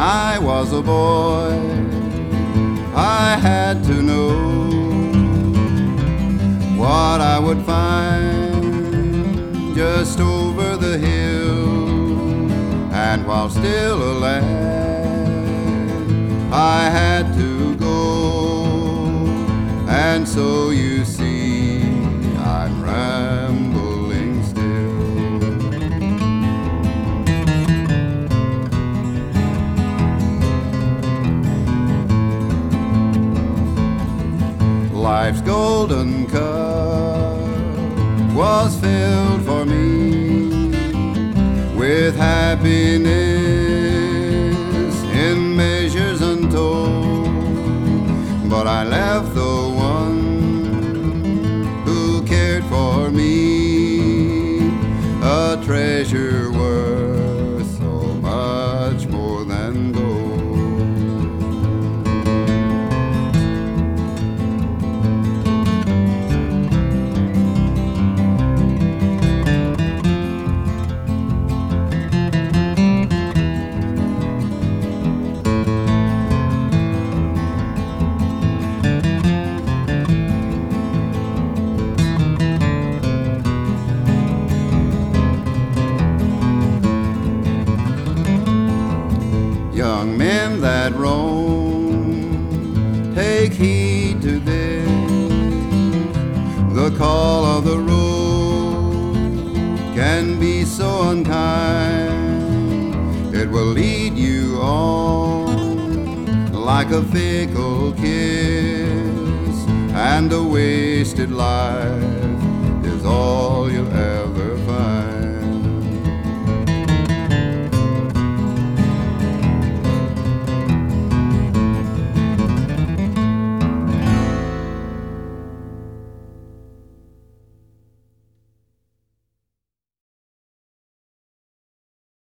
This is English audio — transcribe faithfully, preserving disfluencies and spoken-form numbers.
I was a boy, I had to know what I would find just over the hill. And while still a lad, I had to go. And so you see, I'm rambling still. Life's golden cup was filled for me with happiness in measures untold. But I left the one who cared for me, a treasure worth so much more than gold. Young men that roam, take heed to this. The call of the road can be so unkind. It will lead you on like a fickle kiss and a wasted life.